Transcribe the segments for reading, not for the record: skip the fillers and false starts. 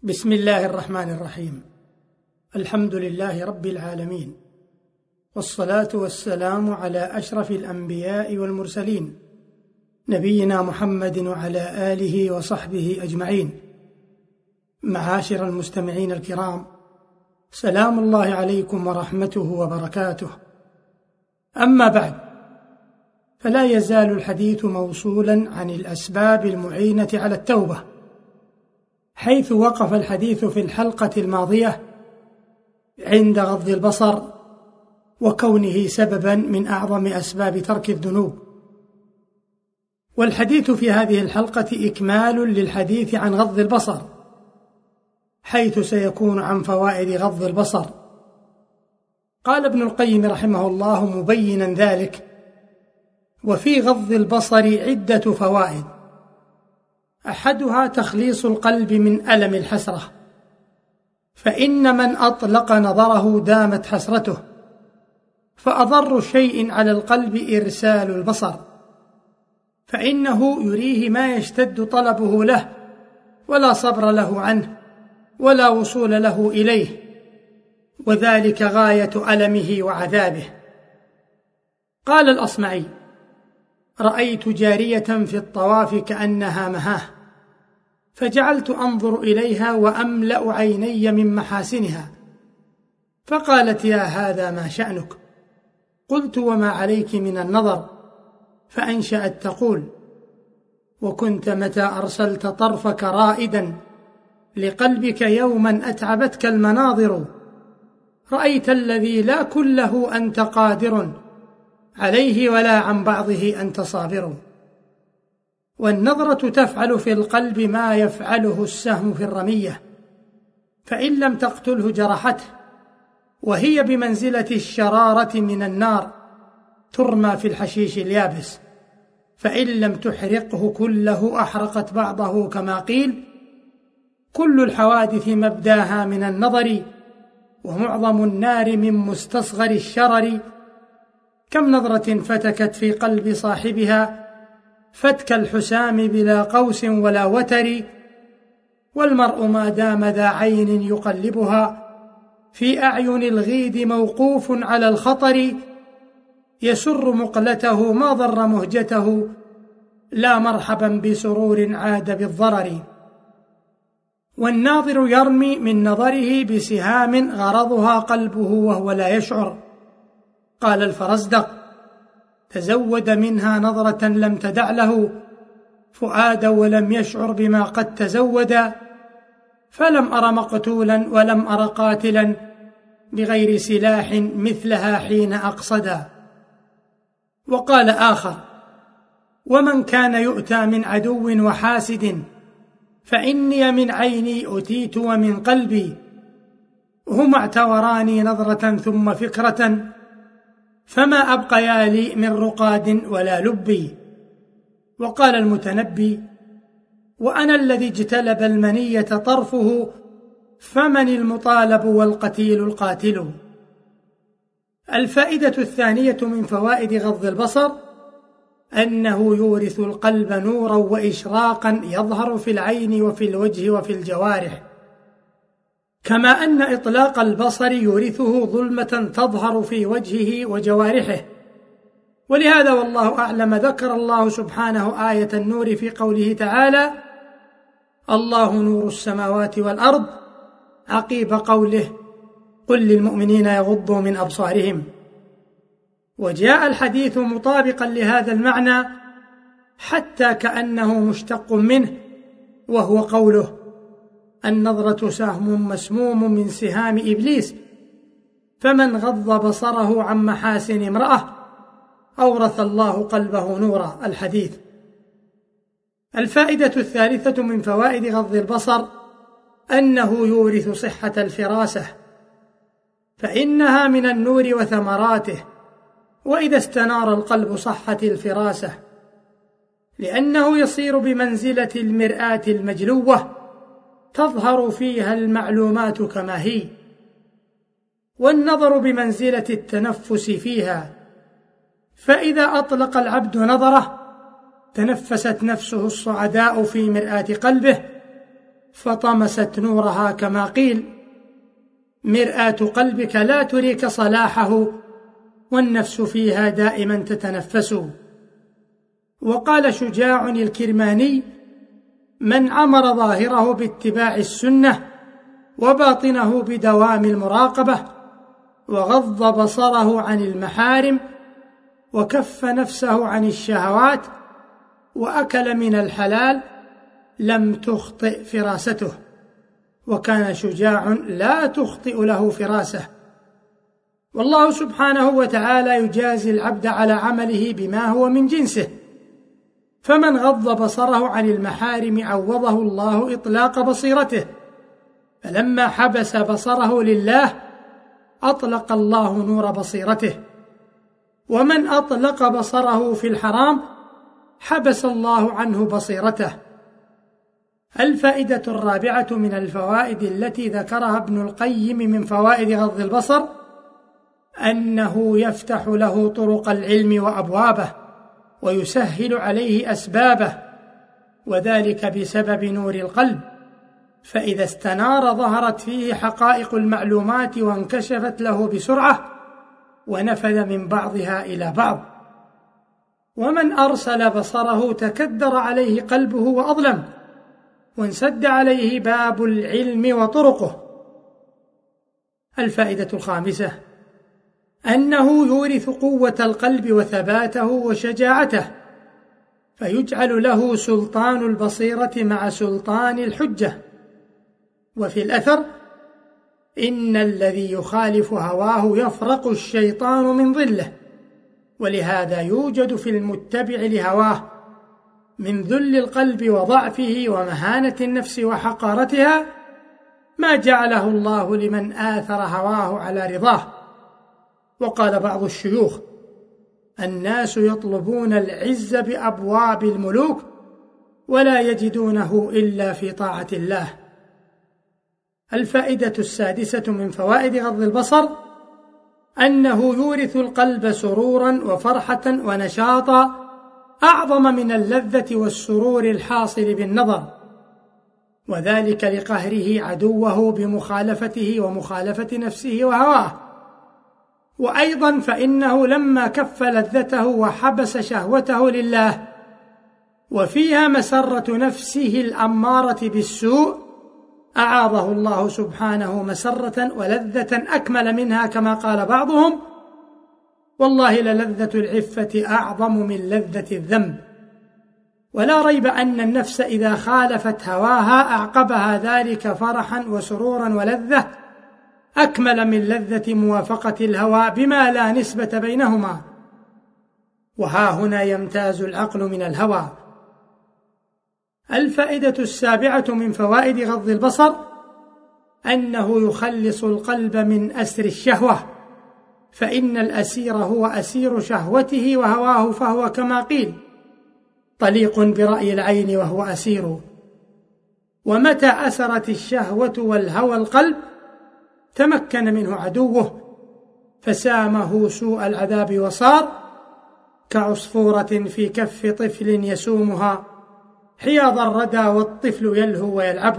بسم الله الرحمن الرحيم. الحمد لله رب العالمين، والصلاة والسلام على أشرف الأنبياء والمرسلين، نبينا محمد وعلى آله وصحبه أجمعين. معاشر المستمعين الكرام، سلام الله عليكم ورحمته وبركاته. أما بعد، فلا يزال الحديث موصولا عن الأسباب المعينة على التوبة، حيث وقف الحديث في الحلقة الماضية عند غض البصر وكونه سببا من أعظم أسباب ترك الذنوب. والحديث في هذه الحلقة إكمال للحديث عن غض البصر، حيث سيكون عن فوائد غض البصر. قال ابن القيم رحمه الله مبينا ذلك: وفي غض البصر عدة فوائد، أحدها تخليص القلب من ألم الحسرة، فإن من أطلق نظره دامت حسرته، فأضر شيء على القلب إرسال البصر، فإنه يريه ما يشتد طلبه له ولا صبر له عنه ولا وصول له إليه، وذلك غاية ألمه وعذابه. قال الأصمعي: رأيت جارية في الطواف كأنها مهاه، فجعلت أنظر إليها وأملأ عيني من محاسنها، فقالت: يا هذا ما شأنك؟ قلت: وما عليك من النظر؟ فأنشأت تقول: وكنت متى أرسلت طرفك رائدا لقلبك يوما أتعبتك المناظر، رأيت الذي لا كله أنت قادر عليه ولا عن بعضه أنت صابر. والنظرة تفعل في القلب ما يفعله السهم في الرمية، فإن لم تقتله جرحته، وهي بمنزلة الشرارة من النار ترمى في الحشيش اليابس، فإن لم تحرقه كله أحرقت بعضه، كما قيل: كل الحوادث مبداها من النظر، ومعظم النار من مستصغر الشرر. كم نظرة فتكت في قلب صاحبها فتك الحسام بلا قوس ولا وتر، والمرء ما دام ذا عين يقلبها في أعين الغيد موقوف على الخطر، يسر مقلته ما ضر مهجته، لا مرحبا بسرور عاد بالضرر. والناظر يرمي من نظره بسهام غرضها قلبه وهو لا يشعر. قال الفرزدق: تزود منها نظرة لم تدع له فؤادا ولم يشعر بما قد تزودا، فلم أر مقتولا ولم أر قاتلا بغير سلاح مثلها حين أقصدا. وقال آخر: ومن كان يؤتى من عدو وحاسد، فإني من عيني أتيت ومن قلبي، هما اعتوراني نظرة ثم فكرة، فما أبقيا لي من رقاد ولا لبي. وقال المتنبي: وأنا الذي اجتلب المنية طرفه، فمن المطالب والقتيل القاتل. الفائدة الثانية من فوائد غض البصر أنه يورث القلب نورا وإشراقا يظهر في العين وفي الوجه وفي الجوارح، كما أن إطلاق البصر يورثه ظلمة تظهر في وجهه وجوارحه. ولهذا والله أعلم ذكر الله سبحانه آية النور في قوله تعالى: الله نور السماوات والأرض، عقيب قوله: قل للمؤمنين يغضوا من أبصارهم. وجاء الحديث مطابقا لهذا المعنى حتى كأنه مشتق منه، وهو قوله: النظرة سهم مسموم من سهام إبليس، فمن غض بصره عن محاسن امرأة أورث الله قلبه نورا. الحديث. الفائدة الثالثة من فوائد غض البصر أنه يورث صحة الفراسة، فإنها من النور وثمراته، وإذا استنار القلب صحت الفراسة، لأنه يصير بمنزلة المرآة المجلوة تظهر فيها المعلومات كما هي، والنظر بمنزلة التنفس فيها، فإذا أطلق العبد نظره تنفست نفسه الصعداء في مرآة قلبه، فطمست نورها، كما قيل: مرآة قلبك لا تريك صلاحه، والنفس فيها دائما تتنفس. وقال شجاع الكرماني: من عمر ظاهره باتباع السنة وباطنه بدوام المراقبة، وغض بصره عن المحارم، وكف نفسه عن الشهوات، وأكل من الحلال، لم تخطئ فراسته. وكان شجاع لا تخطئ له فراسة. والله سبحانه وتعالى يجازي العبد على عمله بما هو من جنسه، فمن غض بصره عن المحارم عوضه الله إطلاق بصيرته، فلما حبس بصره لله أطلق الله نور بصيرته، ومن أطلق بصره في الحرام حبس الله عنه بصيرته. الفائدة الرابعة من الفوائد التي ذكرها ابن القيم من فوائد غض البصر أنه يفتح له طرق العلم وأبوابه، ويسهل عليه أسبابه، وذلك بسبب نور القلب، فإذا استنار ظهرت فيه حقائق المعلومات وانكشفت له بسرعة، ونفذ من بعضها إلى بعض. ومن أرسل بصره تكدر عليه قلبه وأظلم، وانسد عليه باب العلم وطرقه. الفائدة الخامسة أنه يورث قوة القلب وثباته وشجاعته، فيجعل له سلطان البصيرة مع سلطان الحجة. وفي الأثر: إن الذي يخالف هواه يفرق الشيطان من ظله، ولهذا يوجد في المتبع لهواه من ذل القلب وضعفه ومهانة النفس وحقارتها ما جعله الله لمن آثر هواه على رضاه. وقال بعض الشيوخ: الناس يطلبون العز بأبواب الملوك ولا يجدونه إلا في طاعة الله. الفائدة السادسة من فوائد غض البصر أنه يورث القلب سرورا وفرحة ونشاطا أعظم من اللذة والسرور الحاصل بالنظر، وذلك لقهره عدوه بمخالفته ومخالفة نفسه وهواه. وأيضا فإنه لما كف لذته وحبس شهوته لله، وفيها مسرة نفسه الأمارة بالسوء، أعاضه الله سبحانه مسرة ولذة أكمل منها، كما قال بعضهم: والله للذة العفة أعظم من لذة الذنب. ولا ريب أن النفس إذا خالفت هواها أعقبها ذلك فرحا وسرورا ولذة أكمل من لذة موافقة الهوى بما لا نسبة بينهما. وها هنا يمتاز العقل من الهوى. الفائدة السابعة من فوائد غض البصر أنه يخلص القلب من أسر الشهوة، فإن الأسير هو أسير شهوته وهواه، فهو كما قيل: طليق برأي العين وهو أسير. ومتى أسرت الشهوة والهوى القلب تمكن منه عدوه، فسامه سوء العذاب، وصار كعصفورة في كف طفل يسومها حياض الردى والطفل يلهو ويلعب.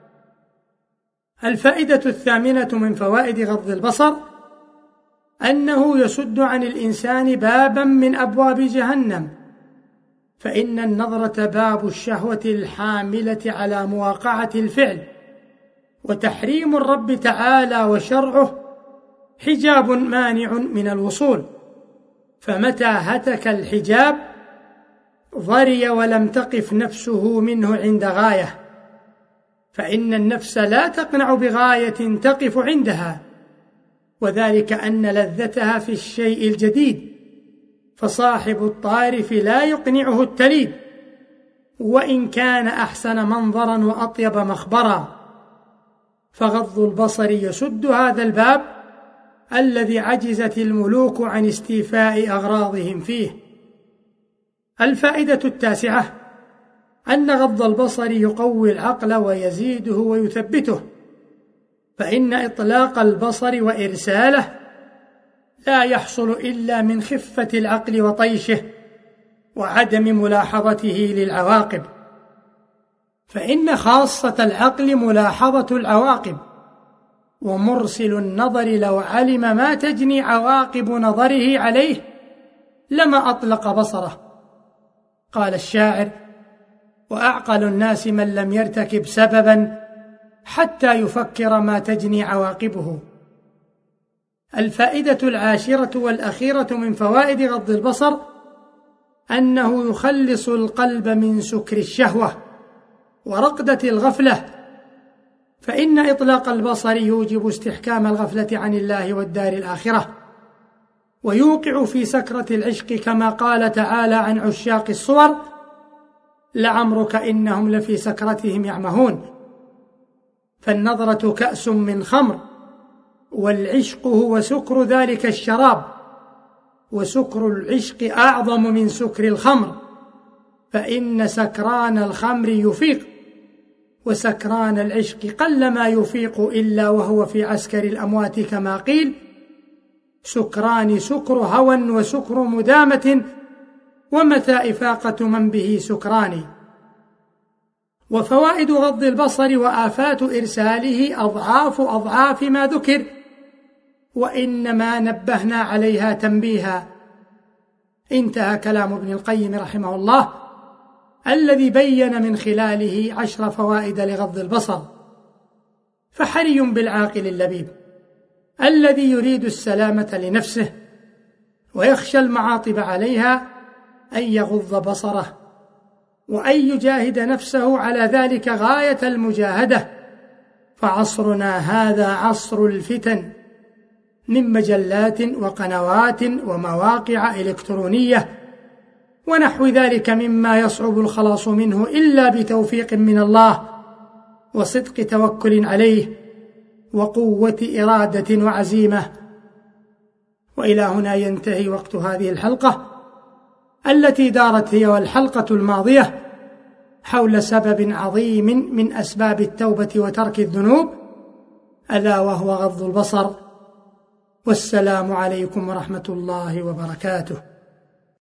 الفائدة الثامنة من فوائد غض البصر أنه يسد عن الإنسان بابا من أبواب جهنم، فإن النظرة باب الشهوة الحاملة على مواقعة الفعل، وتحريم الرب تعالى وشرعه حجاب مانع من الوصول، فمتى هتك الحجاب ضري ولم تقف نفسه منه عند غاية، فإن النفس لا تقنع بغاية تقف عندها، وذلك أن لذتها في الشيء الجديد، فصاحب الطارف لا يقنعه التليد وإن كان أحسن منظرا وأطيب مخبرا. فغض البصر يسد هذا الباب الذي عجزت الملوك عن استيفاء أغراضهم فيه. الفائدة التاسعة أن غض البصر يقوي العقل ويزيده ويثبته، فإن إطلاق البصر وإرساله لا يحصل إلا من خفة العقل وطيشه وعدم ملاحظته للعواقب. فإن خاصة العقل ملاحظة العواقب، ومرسل النظر لو علم ما تجني عواقب نظره عليه لما أطلق بصره. قال الشاعر: وأعقل الناس من لم يرتكب سببا حتى يفكر ما تجني عواقبه. الفائدة العاشرة والأخيرة من فوائد غض البصر أنه يخلص القلب من سكر الشهوة ورقدة الغفلة، فإن إطلاق البصر يوجب استحكام الغفلة عن الله والدار الآخرة، ويوقع في سكرة العشق، كما قال تعالى عن عشاق الصور: لعمرك إنهم لفي سكرتهم يعمهون. فالنظرة كأس من خمر، والعشق هو سكر ذلك الشراب، وسكر العشق أعظم من سكر الخمر، فإن سكران الخمر يفيق، وسكران العشق قلما يفيق إلا وهو في عسكر الأموات، كما قيل: سكران سكر هوى وسكر مدامة، ومتى إفاقة من به سكران. وفوائد غض البصر وآفات إرساله أضعاف ما ذكر، وإنما نبهنا عليها تنبيها. انتهى كلام ابن القيم رحمه الله، الذي بين من خلاله 10 فوائد لغض البصر. فحري بالعاقل اللبيب الذي يريد السلامة لنفسه ويخشى المعاطب عليها أن يغض بصره، وأن يجاهد نفسه على ذلك غاية المجاهدة، فعصرنا هذا عصر الفتن، من مجلات وقنوات ومواقع إلكترونية ونحو ذلك، مما يصعب الخلاص منه إلا بتوفيق من الله وصدق توكل عليه وقوة إرادة وعزيمة. وإلى هنا ينتهي وقت هذه الحلقة، التي دارت هي والحلقة الماضية حول سبب عظيم من أسباب التوبة وترك الذنوب، ألا وهو غض البصر. والسلام عليكم ورحمة الله وبركاته.